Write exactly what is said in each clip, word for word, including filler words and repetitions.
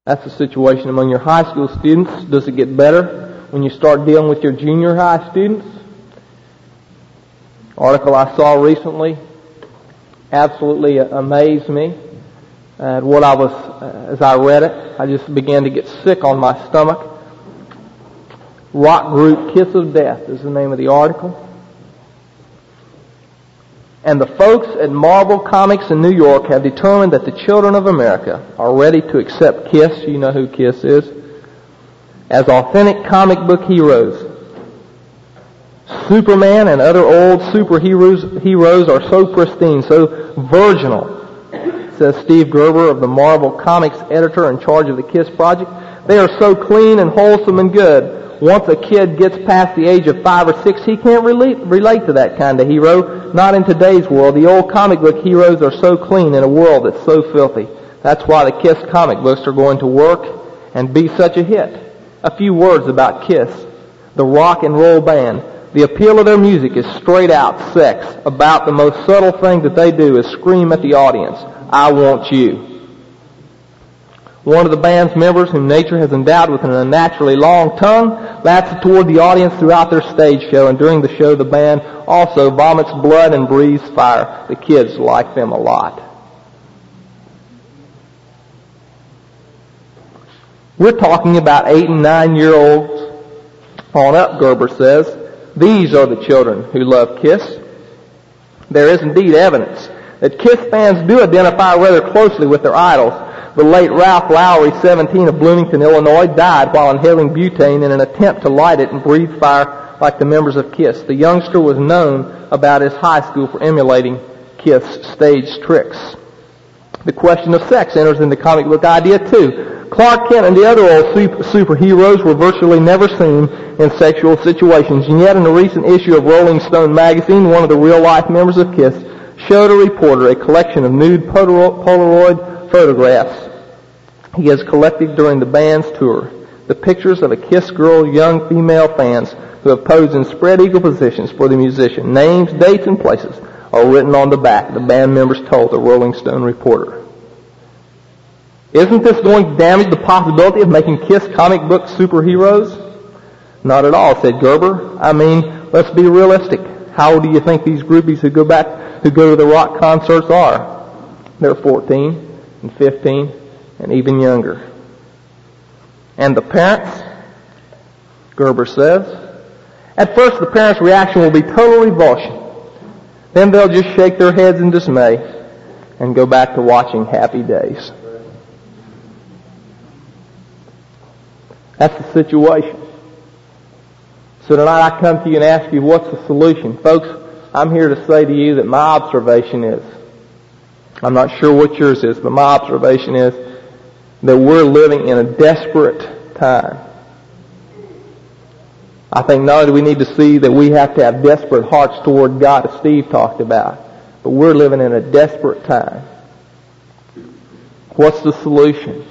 That's the situation among your high school students. Does it get better when you start dealing with your junior high students? Article I saw recently absolutely amazed me at what I was, as I read it, I just began to get sick on my stomach. Rock group Kiss of Death is the name of the article. And the folks at Marvel Comics in New York have determined that the children of America are ready to accept Kiss, you know who Kiss is, as authentic comic book heroes. Superman and other old superheroes heroes are so pristine, so virginal, says Steve Gerber of the Marvel Comics editor in charge of the Kiss project. They are so clean and wholesome and good. Once a kid gets past the age of five or six, he can't relate, relate to that kind of hero. Not in today's world. The old comic book heroes are so clean in a world that's so filthy. That's why the Kiss comic books are going to work and be such a hit. A few words about Kiss, the rock and roll band. The appeal of their music is straight out sex. About the most subtle thing that they do is scream at the audience, "I want you." One of the band's members, whom nature has endowed with an unnaturally long tongue, laughs toward the audience throughout their stage show, and during the show the band also vomits blood and breathes fire. The kids like them a lot. We're talking about eight and nine year olds on up, Gerber says. These are the children who love Kiss. There is indeed evidence that Kiss fans do identify rather closely with their idols. The late Ralph Lowry, seventeen, of Bloomington, Illinois, died while inhaling butane in an attempt to light it and breathe fire like the members of Kiss. The youngster was known about his high school for emulating Kiss stage tricks. The question of sex enters in the comic book idea too. Clark Kent and the other old super, superheroes were virtually never seen in sexual situations, and yet in a recent issue of Rolling Stone magazine, one of the real-life members of Kiss showed a reporter a collection of nude Polaroid photographs he has collected during the band's tour. The pictures of a Kiss girl, young female fans who have posed in spread eagle positions for the musician. Names, dates, and places are written on the back, the band members told the Rolling Stone reporter. Isn't this going to damage the possibility of making Kiss comic book superheroes? Not at all, said Gerber. I mean, let's be realistic. How old do you think these groupies who go back, who go to the rock concerts are? They're fourteen and fifteen and even younger. And the parents, Gerber says, at first the parents' reaction will be total revulsion. Then they'll just shake their heads in dismay and go back to watching Happy Days. That's the situation. So tonight I come to you and ask you, what's the solution? Folks, I'm here to say to you that my observation is, I'm not sure what yours is, but my observation is that we're living in a desperate time. I think not only do we need to see that we have to have desperate hearts toward God, as Steve talked about, but we're living in a desperate time. What's the solution?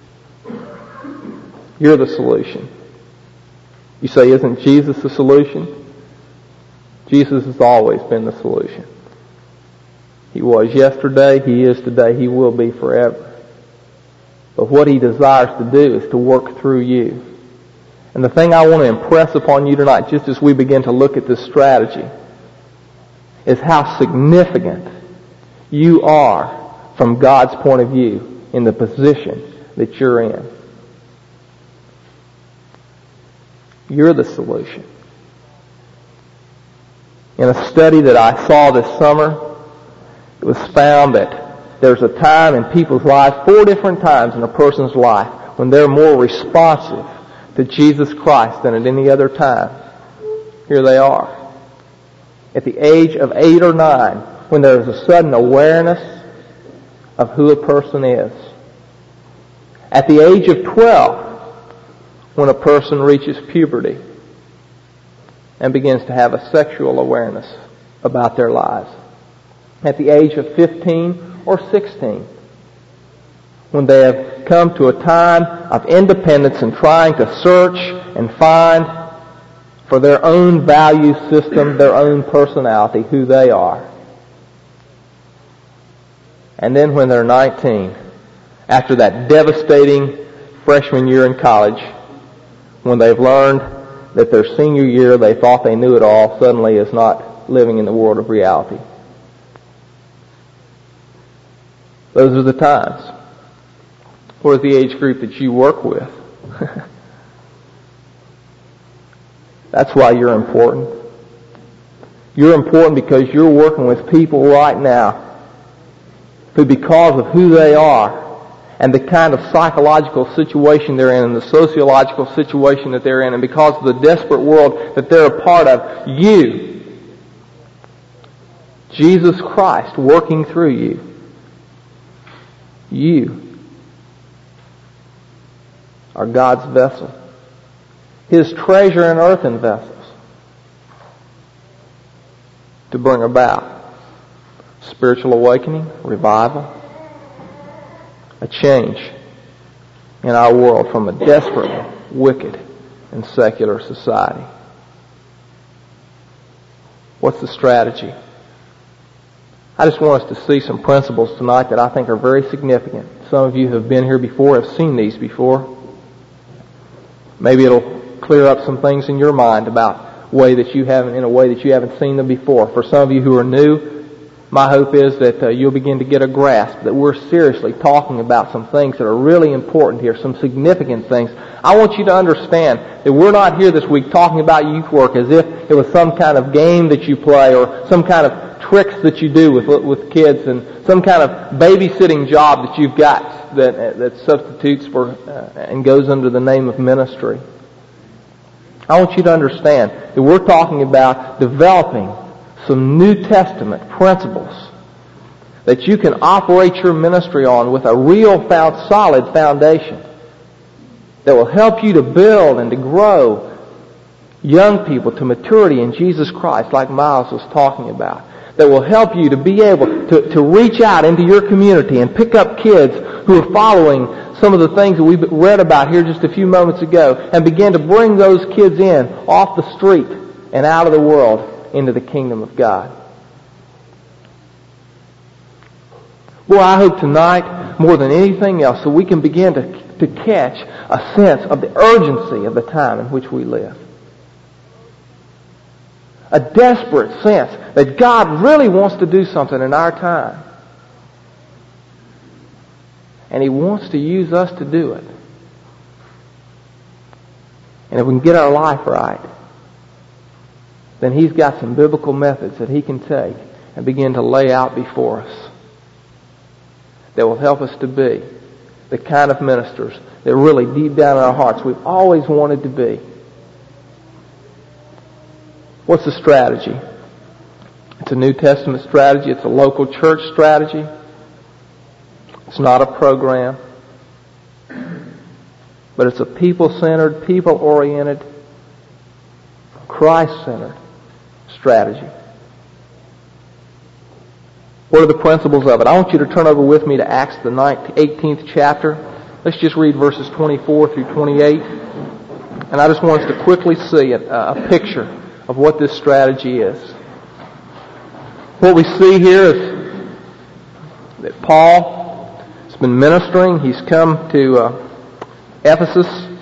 You're the solution. You say, isn't Jesus the solution? Jesus has always been the solution. He was yesterday, He is today, He will be forever. But what He desires to do is to work through you. And the thing I want to impress upon you tonight, just as we begin to look at this strategy, is how significant you are from God's point of view in the position that you're in. You're the solution. In a study that I saw this summer, it was found that there's a time in people's lives, four different times in a person's life, when they're more responsive to Jesus Christ than at any other time. Here they are. At the age of eight or nine, when there's a sudden awareness of who a person is. At the age of twelve, when a person reaches puberty and begins to have a sexual awareness about their lives. At the age of fifteen or sixteen, when they have come to a time of independence and trying to search and find for their own value system, their own personality, who they are. And then when they're nineteen, after that devastating freshman year in college, when they've learned that their senior year they thought they knew it all, suddenly is not living in the world of reality. Those are the times. Or the age group that you work with. That's why you're important. You're important because you're working with people right now who, because of who they are and the kind of psychological situation they're in and the sociological situation that they're in, and because of the desperate world that they're a part of, you, Jesus Christ working through you, you are God's vessel. His treasure in earthen vessels to bring about spiritual awakening, revival, a change in our world from a desperately wicked and secular society. What's the strategy? I just want us to see some principles tonight that I think are very significant. Some of you have been here before, have seen these before. Maybe it'll clear up some things in your mind about way that you haven't, in a way that you haven't seen them before. For some of you who are new, my hope is that uh, you'll begin to get a grasp that we're seriously talking about some things that are really important here, some significant things. I want you to understand that we're not here this week talking about youth work as if it was some kind of game that you play or some kind of tricks that you do with with kids and some kind of babysitting job that you've got that that substitutes for uh, and goes under the name of ministry. I want you to understand that we're talking about developing some New Testament principles that you can operate your ministry on with a real, found, solid foundation that will help you to build and to grow young people to maturity in Jesus Christ, like Miles was talking about, that will help you to be able to, to reach out into your community and pick up kids who are following some of the things that we read about here just a few moments ago and begin to bring those kids in off the street and out of the world into the kingdom of God. Boy, I hope tonight, more than anything else, that we can begin to, to catch a sense of the urgency of the time in which we live. A desperate sense that God really wants to do something in our time. And He wants to use us to do it. And if we can get our life right, then He's got some biblical methods that He can take and begin to lay out before us that will help us to be the kind of ministers that really deep down in our hearts we've always wanted to be. What's the strategy? It's a New Testament strategy. It's a local church strategy. It's not a program. But it's a people-centered, people-oriented, Christ-centered strategy. What are the principles of it? I want you to turn over with me to Acts, the eighteenth chapter. Let's just read verses twenty-four through twenty-eight. And I just want us to quickly see a, a picture of what this strategy is. What we see here is that Paul has been ministering. He's come to uh, Ephesus.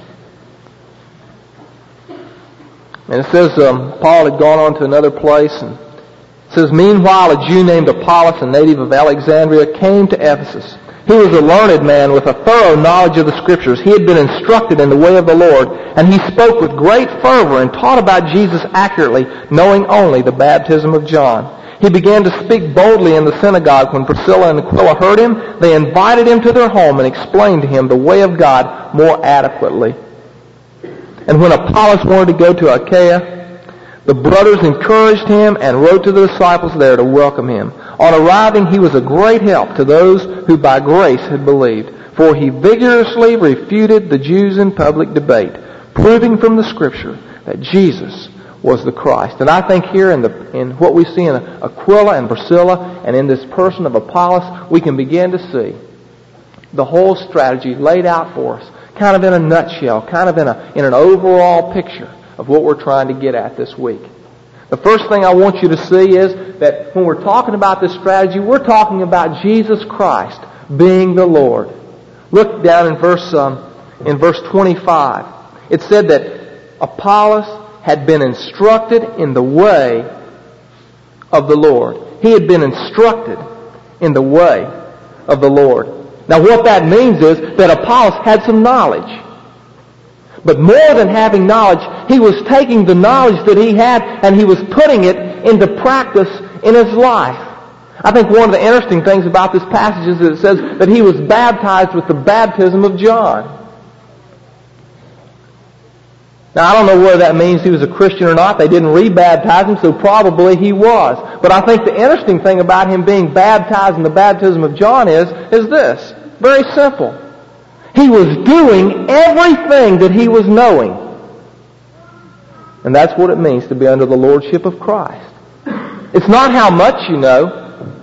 And it says um, Paul had gone on to another place. And it says, meanwhile, a Jew named Apollos, a native of Alexandria, came to Ephesus. He was a learned man with a thorough knowledge of the Scriptures. He had been instructed in the way of the Lord, and he spoke with great fervor and taught about Jesus accurately, knowing only the baptism of John. He began to speak boldly in the synagogue. When Priscilla and Aquila heard him, they invited him to their home and explained to him the way of God more adequately. And when Apollos wanted to go to Achaia, the brothers encouraged him and wrote to the disciples there to welcome him. On arriving, he was a great help to those who by grace had believed, for he vigorously refuted the Jews in public debate, proving from the Scripture that Jesus was the Christ. And I think here in the in what we see in Aquila and Priscilla and in this person of Apollos, we can begin to see the whole strategy laid out for us, kind of in a nutshell, kind of in a in an overall picture of what we're trying to get at this week. The first thing I want you to see is that when we're talking about this strategy, we're talking about Jesus Christ being the Lord. Look down in verse um, in verse twenty-five. It said that Apollos had been instructed in the way of the Lord. He had been instructed in the way of the Lord. Now what that means is that Apollos had some knowledge. But more than having knowledge, he was taking the knowledge that he had and he was putting it into practice in his life. I think one of the interesting things about this passage is that it says that he was baptized with the baptism of John. Now, I don't know whether that means he was a Christian or not. They didn't rebaptize him, so probably he was. But I think the interesting thing about him being baptized in the baptism of John is, is this. Very simple. He was doing everything that he was knowing. And that's what it means to be under the lordship of Christ. It's not how much you know.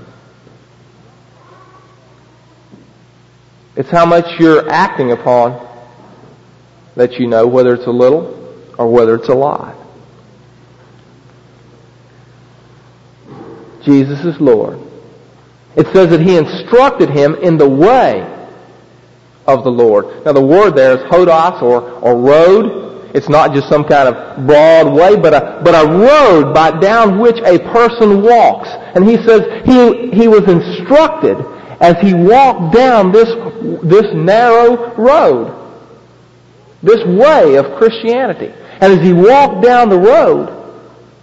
It's how much you're acting upon that you know, whether it's a little or whether it's a lot. Jesus is Lord. It says that he instructed him in the way of the Lord. Now the word there is hodos or, or road. It's not just some kind of broad way, but a, but a road by down which a person walks. And he says he, he was instructed as he walked down this, this narrow road. This way of Christianity. And as he walked down the road,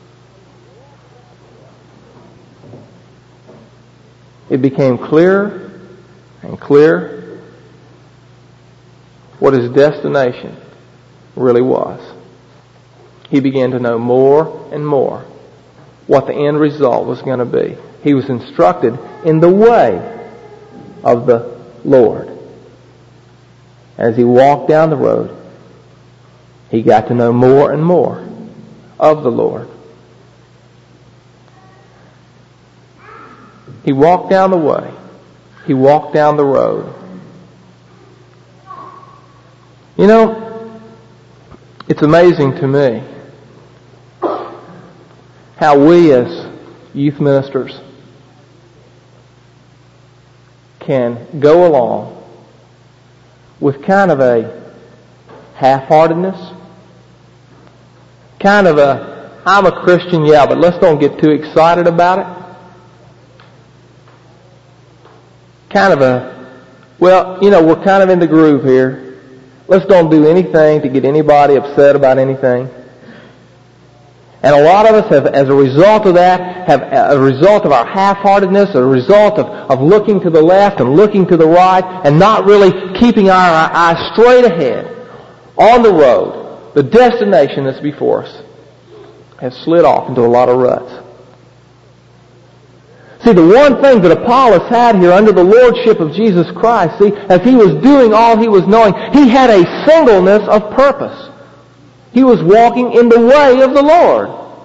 it became clearer and clearer what his destination really was. He began to know more and more what the end result was going to be. He was instructed in the way of the Lord. As he walked down the road, he got to know more and more of the Lord. He walked down the way. He walked down the road. You know, it's amazing to me how we as youth ministers can go along with kind of a half-heartedness, kind of a, I'm a Christian, yeah, but let's don't get too excited about it. Kind of a, well, you know, we're kind of in the groove here. Let's don't do anything to get anybody upset about anything. And a lot of us have, as a result of that, have a result of our half-heartedness, a result of, of looking to the left and looking to the right and not really keeping our eyes straight ahead on the road. The destination that's before us has slid off into a lot of ruts. See, the one thing that Apollos had here under the lordship of Jesus Christ, see, as he was doing all he was knowing, he had a singleness of purpose. He was walking in the way of the Lord.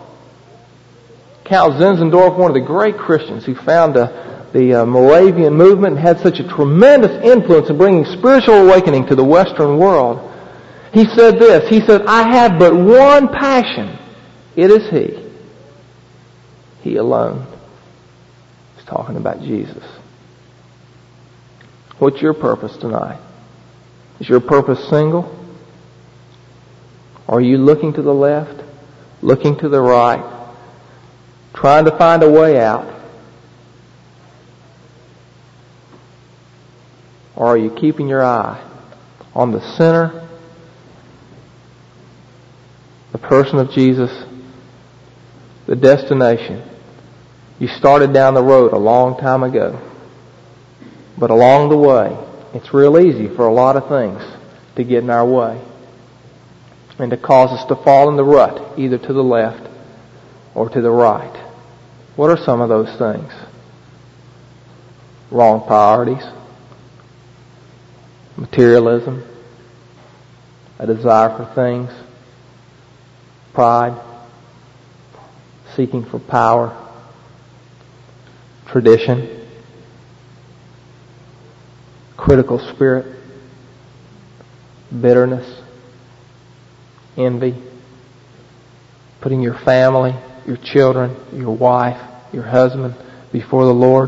Count Zinzendorf, one of the great Christians who found uh, the uh, Moravian movement and had such a tremendous influence in bringing spiritual awakening to the Western world, he said this, he said, I have but one passion. It is He. He alone. He's talking about Jesus. What's your purpose tonight? Is your purpose single? Or are you looking to the left, looking to the right, trying to find a way out? Or are you keeping your eye on the center, the person of Jesus, the destination? You started down the road a long time ago. But along the way, it's real easy for a lot of things to get in our way and to cause us to fall in the rut, either to the left or to the right. What are some of those things? Wrong priorities, materialism, a desire for things, pride, seeking for power, tradition, critical spirit, bitterness, envy, putting your family, your children, your wife, your husband before the Lord.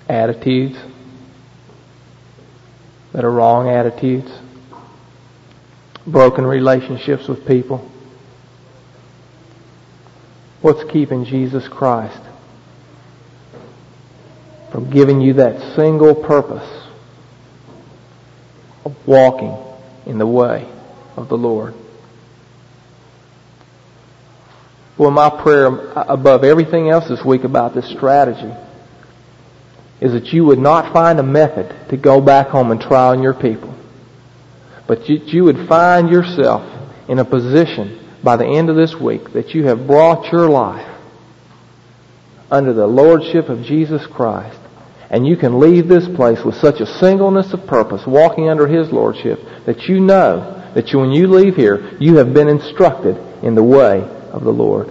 attitudes that are wrong attitudes, broken relationships with people. What's keeping Jesus Christ from giving you that single purpose of walking in the way of the Lord? Well, my prayer above everything else this week about this strategy is that you would not find a method to go back home and try on your people, but that you would find yourself in a position by the end of this week that you have brought your life under the lordship of Jesus Christ, and you can leave this place with such a singleness of purpose, walking under His lordship, that you know that you, when you leave here, you have been instructed in the way of the Lord.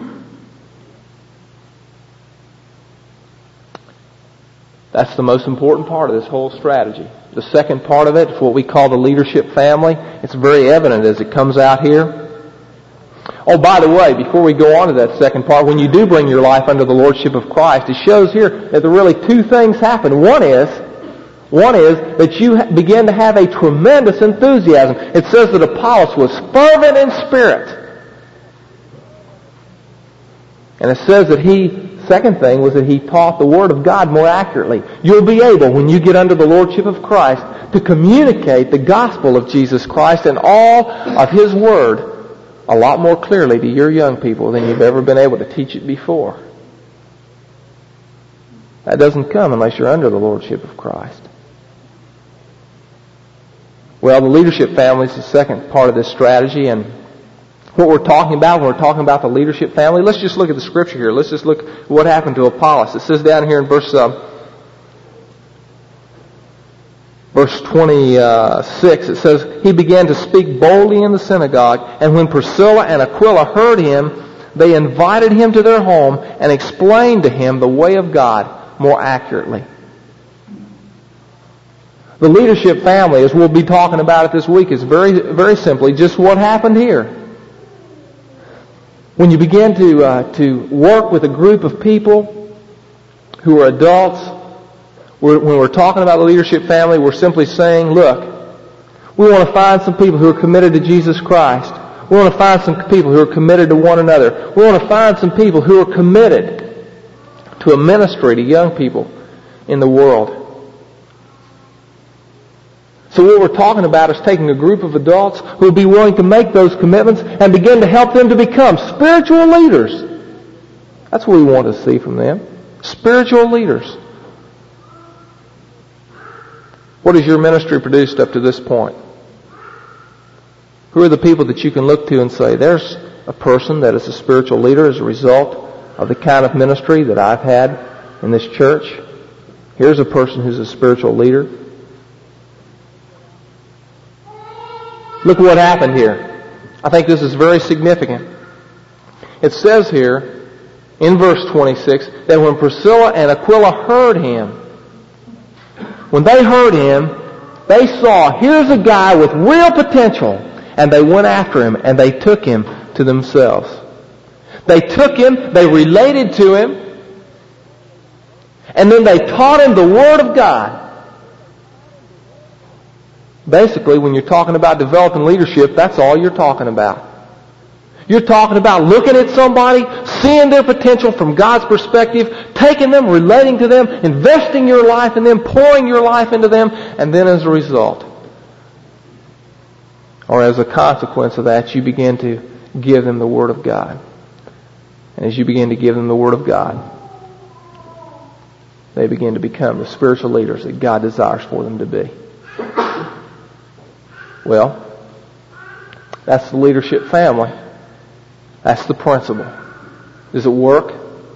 That's the most important part of this whole strategy. The second part of it is what we call the leadership family. It's very evident as it comes out here. Oh, by the way, before we go on to that second part, when you do bring your life under the lordship of Christ, it shows here that there are really two things happen. One is, one is that you begin to have a tremendous enthusiasm. It says that Apollos was fervent in spirit. And it says that he, second thing was that he taught the Word of God more accurately. You'll be able, when you get under the lordship of Christ, to communicate the gospel of Jesus Christ and all of His Word a lot more clearly to your young people than you've ever been able to teach it before. That doesn't come unless you're under the lordship of Christ. Well, the leadership family is the second part of this strategy, and what we're talking about when we're talking about the leadership family, let's just look at the scripture here. Let's just look at what happened to Apollos. It says down here in verse uh, verse twenty-six, it says, he began to speak boldly in the synagogue, and when Priscilla and Aquila heard him, they invited him to their home and explained to him the way of God more accurately. The leadership family, as we'll be talking about it this week, is very, very simply just what happened here. When you begin to uh, to work with a group of people who are adults, we're, when we're talking about the leadership family, we're simply saying, look, we want to find some people who are committed to Jesus Christ. We want to find some people who are committed to one another. We want to find some people who are committed to a ministry to young people in the world. So what we're talking about is taking a group of adults who will be willing to make those commitments and begin to help them to become spiritual leaders. That's what we want to see from them. Spiritual leaders. What has your ministry produced up to this point? Who are the people that you can look to and say, there's a person that is a spiritual leader as a result of the kind of ministry that I've had in this church? Here's a person who's a spiritual leader. Look what happened here. I think this is very significant. It says here in verse twenty-six that when Priscilla and Aquila heard him, when they heard him, they saw, here's a guy with real potential, and they went after him and they took him to themselves. They took him, they related to him, and then they taught him the Word of God. Basically, when you're talking about developing leadership, that's all you're talking about. You're talking about looking at somebody, seeing their potential from God's perspective, taking them, relating to them, investing your life in them, pouring your life into them, and then as a result, or as a consequence of that, you begin to give them the Word of God. And as you begin to give them the Word of God, they begin to become the spiritual leaders that God desires for them to be. Well, that's the leadership family. That's the principle. Does it work?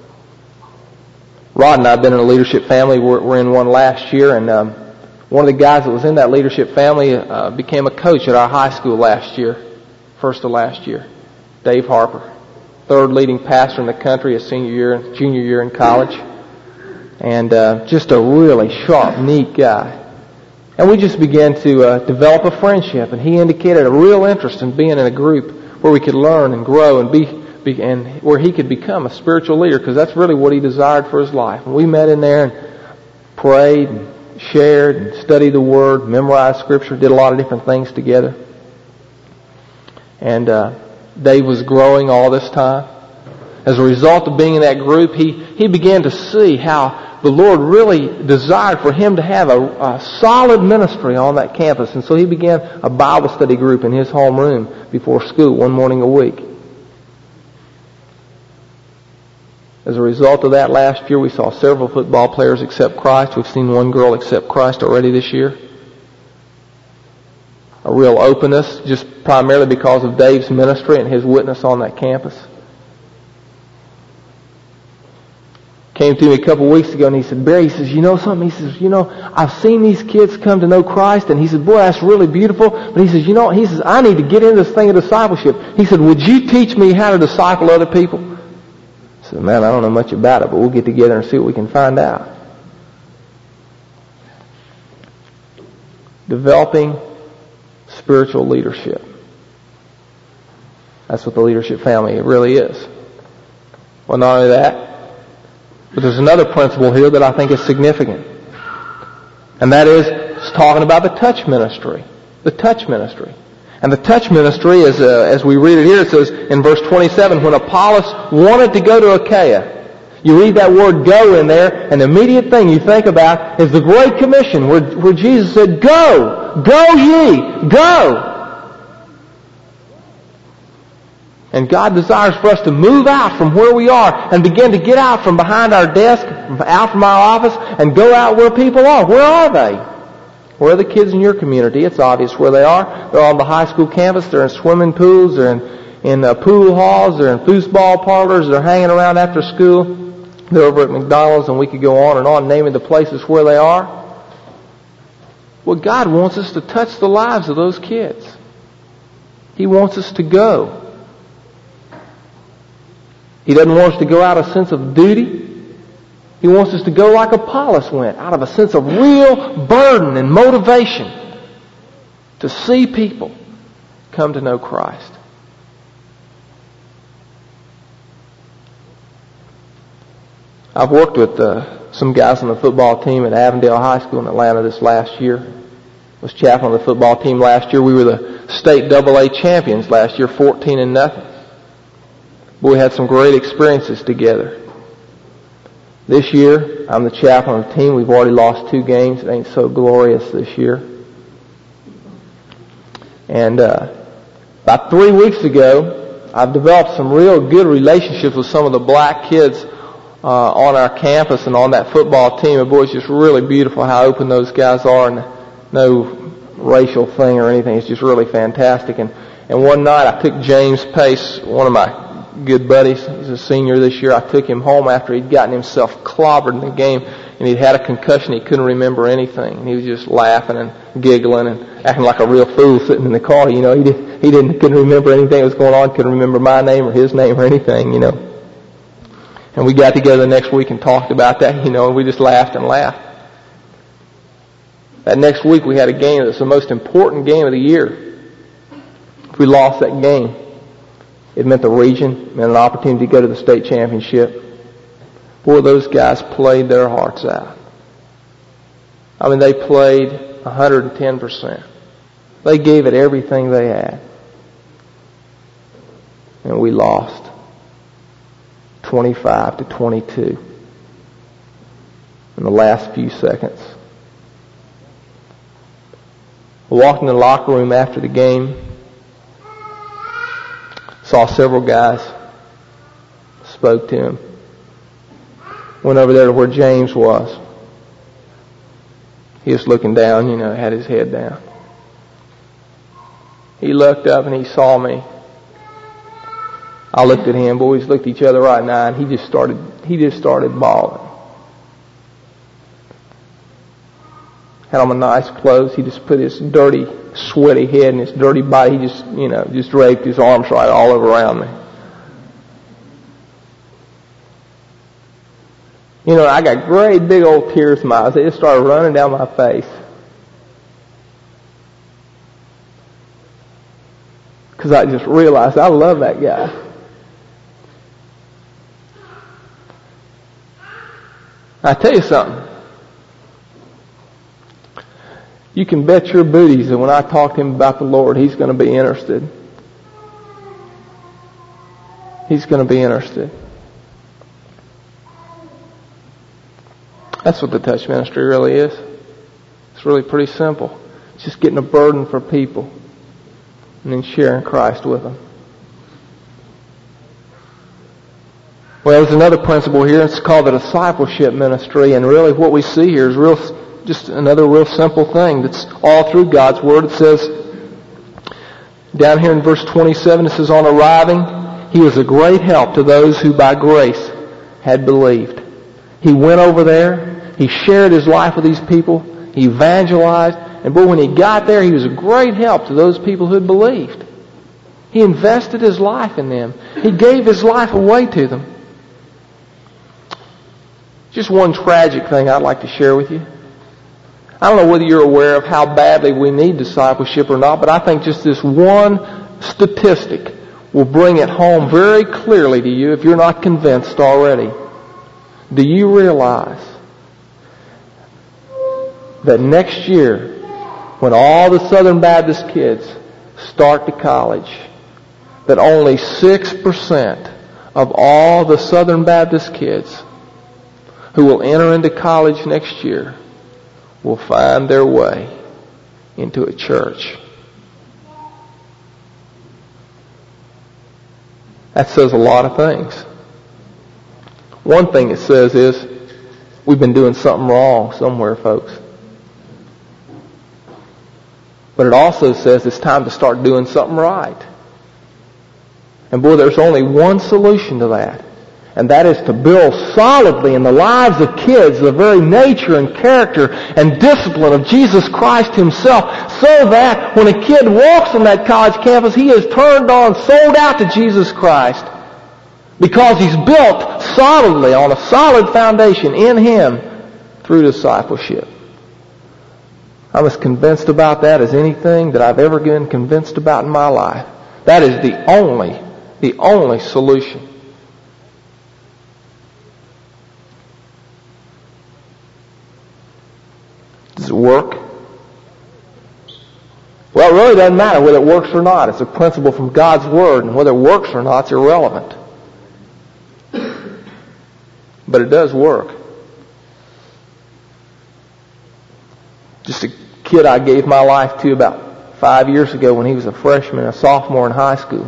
Rod and I have been in a leadership family. We're, we're in one last year, and um, one of the guys that was in that leadership family uh, became a coach at our high school last year, first of last year. Dave Harper, third leading pastor in the country, his senior year, junior year in college, and uh, just a really sharp, neat guy. And we just began to uh, develop a friendship, and he indicated a real interest in being in a group where we could learn and grow and be, be and where he could become a spiritual leader, because that's really what he desired for his life. And we met in there, and prayed and shared and studied the Word, memorized Scripture, did a lot of different things together. And uh, Dave was growing all this time. As a result of being in that group, he, he began to see how the Lord really desired for him to have a, a solid ministry on that campus. And so he began a Bible study group in his homeroom before school one morning a week. As a result of that, last year we saw several football players accept Christ. We've seen one girl accept Christ already this year. A real openness, just primarily because of Dave's ministry and his witness on that campus. Came to me a couple of weeks ago and he said, Barry, he says, you know something? He says, you know, I've seen these kids come to know Christ, and he said, boy, that's really beautiful. But he says, you know, he says, I need to get into this thing of discipleship. He said, would you teach me how to disciple other people? I said, man, I don't know much about it, but we'll get together and see what we can find out. Developing spiritual leadership. That's what the leadership family really is. Well, not only that, but there's another principle here that I think is significant. And that is, it's talking about the touch ministry. The touch ministry. And the touch ministry, is, uh, as we read it here, it says in verse twenty-seven, when Apollos wanted to go to Achaia, you read that word go in there, and the immediate thing you think about is the Great Commission, where, where Jesus said, go, go ye, go. And God desires for us to move out from where we are and begin to get out from behind our desk, out from our office, and go out where people are. Where are they? Where are the kids in your community? It's obvious where they are. They're on the high school campus. They're in swimming pools. They're in, in uh, pool halls. They're in foosball parlors. They're hanging around after school. They're over at McDonald's, and we could go on and on naming the places where they are. Well, God wants us to touch the lives of those kids. He wants us to go. He doesn't want us to go out of a sense of duty. He wants us to go like Apollos went, out of a sense of real burden and motivation to see people come to know Christ. I've worked with uh, some guys on the football team at Avondale High School in Atlanta this last year. I was chaplain of the football team last year. We were the state double A champions last year, fourteen and nothing. But we had some great experiences together. This year, I'm the chaplain of the team. We've already lost two games. It ain't so glorious this year. And uh, about three weeks ago, I've developed some real good relationships with some of the black kids uh, on our campus and on that football team. And boy, it's just really beautiful how open those guys are, and no racial thing or anything. It's just really fantastic. And, and one night, I took James Pace, one of my good buddies. He's a senior this year. I took him home after he'd gotten himself clobbered in the game, and he'd had a concussion. He couldn't remember anything, and he was just laughing and giggling and acting like a real fool sitting in the car. You know, he did, he didn't couldn't remember anything that was going on. Couldn't remember my name or his name or anything. You know, and we got together the next week and talked about that. You know, and we just laughed and laughed. That next week we had a game that was the most important game of the year. If we lost that game, it meant the region, meant an opportunity to go to the state championship. Boy, those guys played their hearts out. I mean, they played one hundred ten percent. They gave it everything they had. And we lost twenty-five to twenty-two in the last few seconds. I walked in the locker room after the game. Saw several guys, spoke to him, went over there to where James was. He was looking down, you know, had his head down. He looked up and he saw me. I looked at him, boys looked at each other right in the eye, and he just started, he just started bawling. Had on my nice clothes. He just put his dirty, sweaty head and his dirty body. He just, you know, just draped his arms right all over around me. You know, I got great big old tears in my eyes. They just started running down my face. Because I just realized I love that guy. I tell you something. you can bet your booties that when I talk to him about the Lord, he's going to be interested. He's going to be interested. That's what the touch ministry really is. It's really pretty simple. It's just getting a burden for people and then sharing Christ with them. Well, there's another principle here. It's called the discipleship ministry, and really what we see here is real, just another real simple thing that's all through God's Word. It says, down here in verse twenty-seven, it says, on arriving, he was a great help to those who by grace had believed. He went over there, he shared his life with these people, he evangelized, and boy, when he got there, he was a great help to those people who had believed. He invested his life in them. He gave his life away to them. Just one tragic thing I'd like to share with you. I don't know whether you're aware of how badly we need discipleship or not, but I think just this one statistic will bring it home very clearly to you if you're not convinced already. Do you realize that next year, when all the Southern Baptist kids start to college, that only six percent of all the Southern Baptist kids who will enter into college next year will find their way into a church? That says a lot of things. One thing it says is we've been doing something wrong somewhere, folks. But it also says it's time to start doing something right. And boy, there's only one solution to that. And that is to build solidly in the lives of kids the very nature and character and discipline of Jesus Christ himself, so that when a kid walks on that college campus, he is turned on, sold out to Jesus Christ, because he's built solidly on a solid foundation in him through discipleship. I'm as convinced about that as anything that I've ever been convinced about in my life. That is the only, the only solution. Does it work? Well, it really doesn't matter whether it works or not. It's a principle from God's Word, and whether it works or not is irrelevant. But it does work. Just a kid I gave my life to about five years ago when he was a freshman, a sophomore in high school.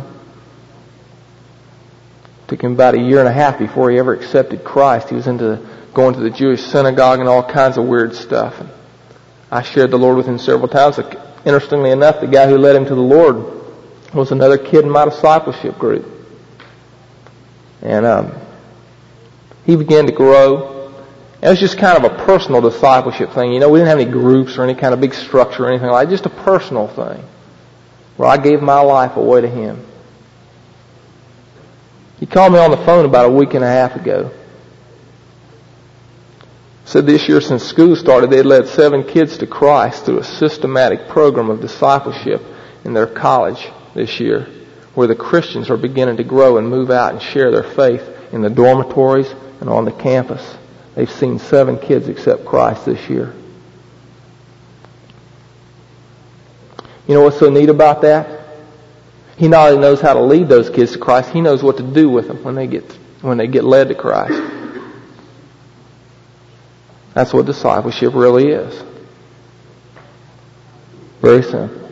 Took him about a year and a half before he ever accepted Christ. He was into going to the Jewish synagogue and all kinds of weird stuff. And I shared the Lord with him several times. Interestingly enough, the guy who led him to the Lord was another kid in my discipleship group. And um, he began to grow. It was just kind of a personal discipleship thing. You know, we didn't have any groups or any kind of big structure or anything like that. Just a personal thing where I gave my life away to him. He called me on the phone about a week and a half ago. Said this year since school started, they had led seven kids to Christ through a systematic program of discipleship in their college this year, where the Christians are beginning to grow and move out and share their faith in the dormitories and on the campus. They've seen seven kids accept Christ this year. You know what's so neat about that? He not only knows how to lead those kids to Christ, he knows what to do with them when they get when they get led to Christ. That's what discipleship really is. Very simple.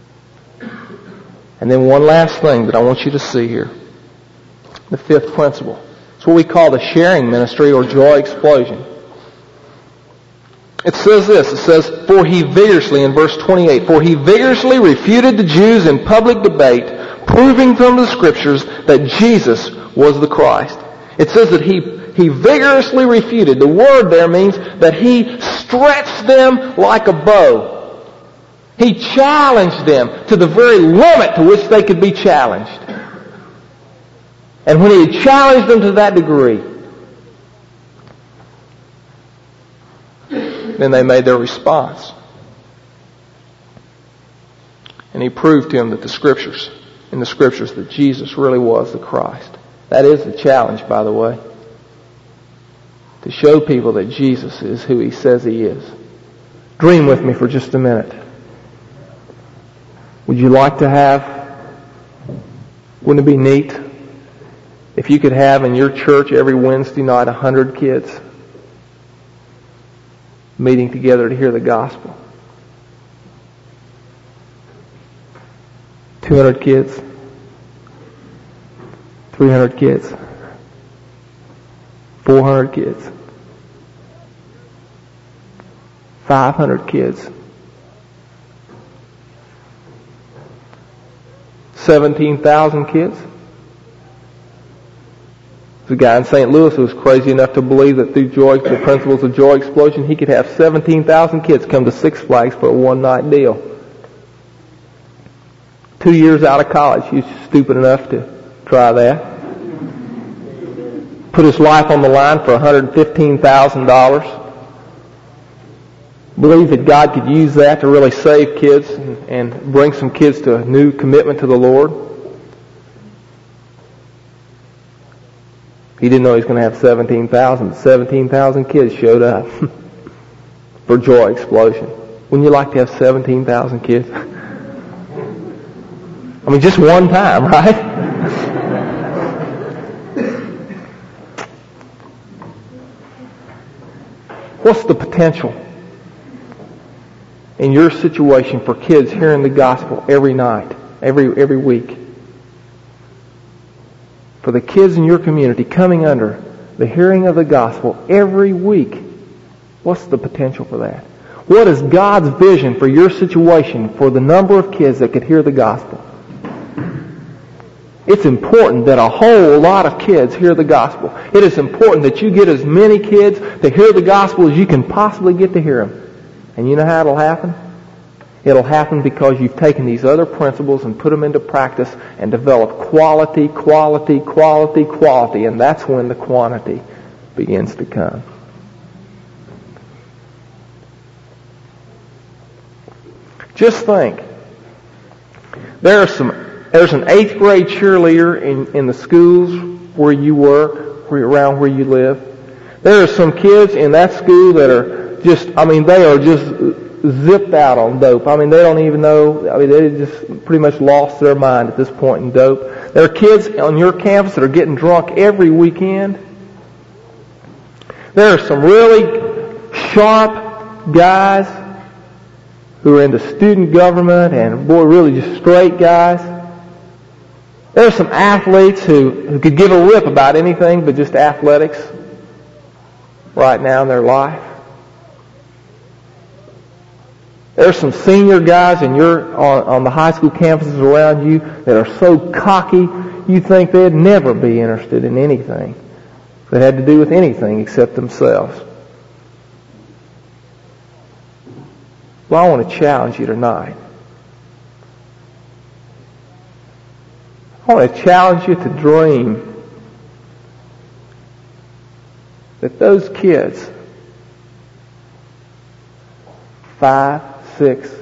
And then one last thing that I want you to see here. The fifth principle. It's what we call the sharing ministry or joy explosion. It says this. It says, for he vigorously, in verse twenty-eight, for he vigorously refuted the Jews in public debate, proving from the Scriptures that Jesus was the Christ. It says that he He vigorously refuted. The word there means that he stretched them like a bow. He challenged them to the very limit to which they could be challenged. And when he had challenged them to that degree, then they made their response. And he proved to them that the Scriptures, in the Scriptures, that Jesus really was the Christ. That is the challenge, by the way. To show people that Jesus is who he says he is. Dream with me for just a minute. Would you like to have, wouldn't it be neat if you could have in your church every Wednesday night a hundred kids meeting together to hear the gospel? two hundred kids? three hundred kids? four hundred kids? five hundred kids? seventeen thousand kids? There's a guy in Saint Louis who was crazy enough to believe that through joy, the principles of joy explosion, he could have seventeen thousand kids come to Six Flags for a one-night deal. Two years out of college, he was stupid enough to try that. Put his life on the line for one hundred fifteen thousand dollars. Believed that God could use that to really save kids and, and bring some kids to a new commitment to the Lord. He didn't know he was going to have seventeen thousand. seventeen thousand kids showed up for Joy Explosion. Wouldn't you like to have seventeen thousand kids? I mean, just one time, right? What's the potential in your situation for kids hearing the gospel every night, every every week? For the kids in your community coming under the hearing of the gospel every week, what's the potential for that? What is God's vision for your situation for the number of kids that could hear the gospel? It's important that a whole lot of kids hear the gospel. It is important that you get as many kids to hear the gospel as you can possibly get to hear them. And you know how it'll happen? It'll happen because you've taken these other principles and put them into practice and developed quality, quality, quality, quality. And that's when the quantity begins to come. Just think. There are some There's an eighth grade cheerleader in, in the schools where you work, where, around where you live. There are some kids in that school that are just, I mean, they are just zipped out on dope. I mean, they don't even know, I mean, they just pretty much lost their mind at this point in dope. There are kids on your campus that are getting drunk every weekend. There are some really sharp guys who are into student government and, boy, really just straight guys. There are some athletes who, who could give a rip about anything but just athletics right now in their life. There are some senior guys in your on, on the high school campuses around you that are so cocky you think they'd never be interested in anything that had to do with anything except themselves. Well, I want to challenge you tonight. I want to challenge you to dream that those kids, five, six,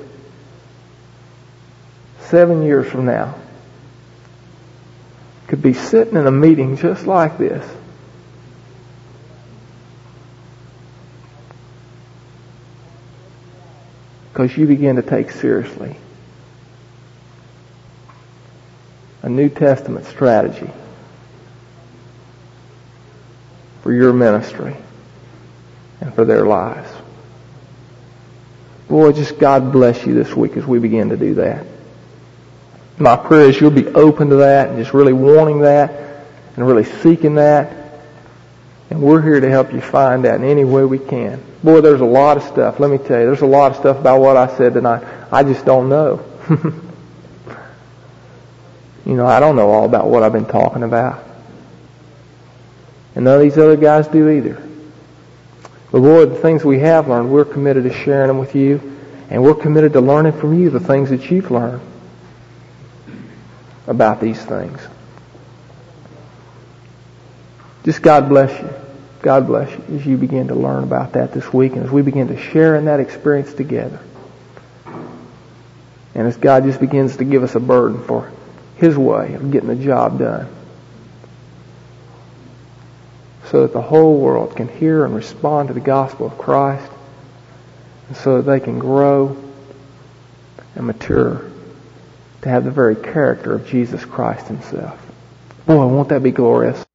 seven years from now, could be sitting in a meeting just like this, because you begin to take seriously a New Testament strategy for your ministry and for their lives. Boy, just God bless you this week as we begin to do that. My prayer is you'll be open to that and just really wanting that and really seeking that. And we're here to help you find that in any way we can. Boy, there's a lot of stuff. Let me tell you, there's a lot of stuff about what I said tonight. I just don't know. You know, I don't know all about what I've been talking about. And none of these other guys do either. But Lord, the things we have learned, we're committed to sharing them with you. And we're committed to learning from you the things that you've learned about these things. Just God bless you. God bless you as you begin to learn about that this week and as we begin to share in that experience together. And as God just begins to give us a burden for His way of getting the job done, so that the whole world can hear and respond to the gospel of Christ so that they can grow and mature to have the very character of Jesus Christ Himself. Boy, won't that be glorious?